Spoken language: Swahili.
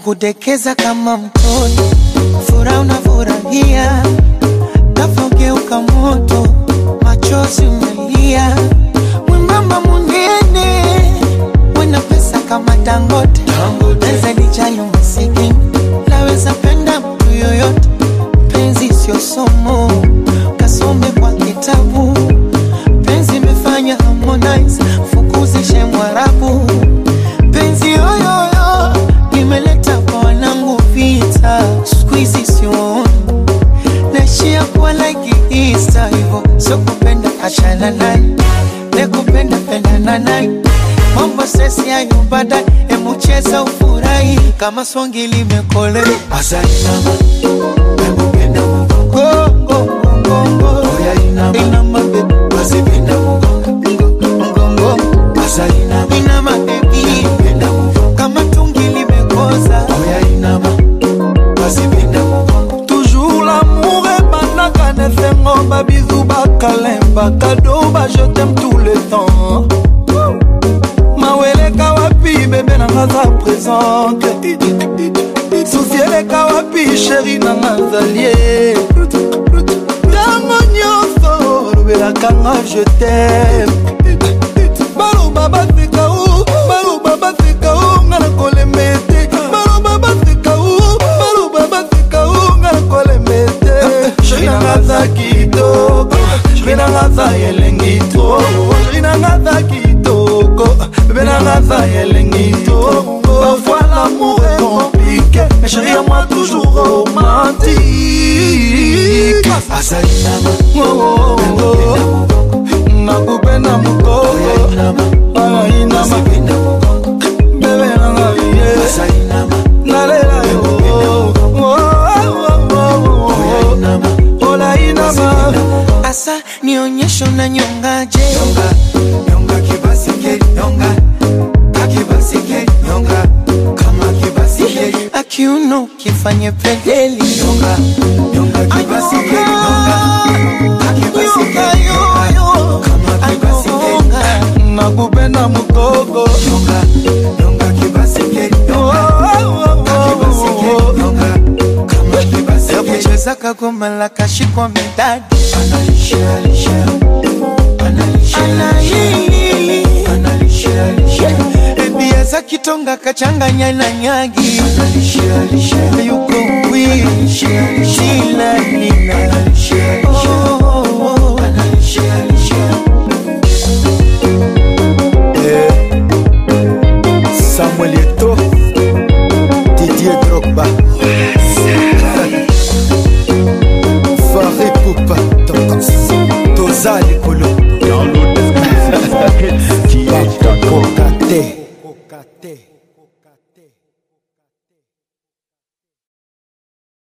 kukudekeza kama mtoto, furaha unafurahia, kafogeuka moto, machozi umelia. Mwembamba munene, wena pesa kama Dangote, naweza lijali umasikini, laweza penda mtu yoyote. Penzi sio somo, kasome kwa kitabu. Penzi imefanya Harmonize fukuzishe Mwarabu. Penzi yoyoyo nimeleta kwa wanangu vita, squeezy sioni naishia kuwa like Easter. Hivo so kupenda achana naye, nekupenda pendana naye. Mambo sesi hayo baadaye, emucheza ufurahi kama swangi limekole. Asainama, emupenda Gongo, gongo, oya inama, inama baby, wasipenda gongo, asainama, inama baby, emupenda kama tungi limekoza. oya inama, wasipenda Toujours l'amour est banaka nefengo, ba bisou ba kalemba, cadeau ba je t'aime tout le temps. Mawele kawapi bébé nanga za présente, souciele kawapi chéri nanga zalie. Tango nyonso lobela kanga je t'aime. Balo baba fika u, balo baba fika u, ngana kolemete. Balo baba fika u, balo baba fika u, ngana kolemete. Chéri nanga za kitoko, chéri nanga za yelengito, chéri nanga za kitoko, bébé nanga za yelengito. Parfois l'amour est compliqué, mais chéri à moi toujours romantique. asainama, Oh, oh, oh. Nakupenda mukoko, oya inama, ala inama, wasipenda bebe nanga ye, asainama, nalela yo. Oh, oh, oh, oya inama, ola inama. Asa nionyesho na nyongaje, nyonga, nyonga kibasikeli, nyonga, kakibasikeli, nyonga, kama kibasikeli, akiuno kifanye pedeli. nyonga, nyonga kibasikeli, nyonga, kakibasikeli, nyonga, kama kibasikeli, Nakupenda mukoko, nyonga, nyonga kibasikeli, nyonga, kakibasikeli, nyonga, kama kibasikeli. Kucheza kagoma la kashikwa midadi, Analisha, alisha, analisha, anahili analisha, alisha, ebia za kitonga kachanganya na nyagi. analisha, alisha,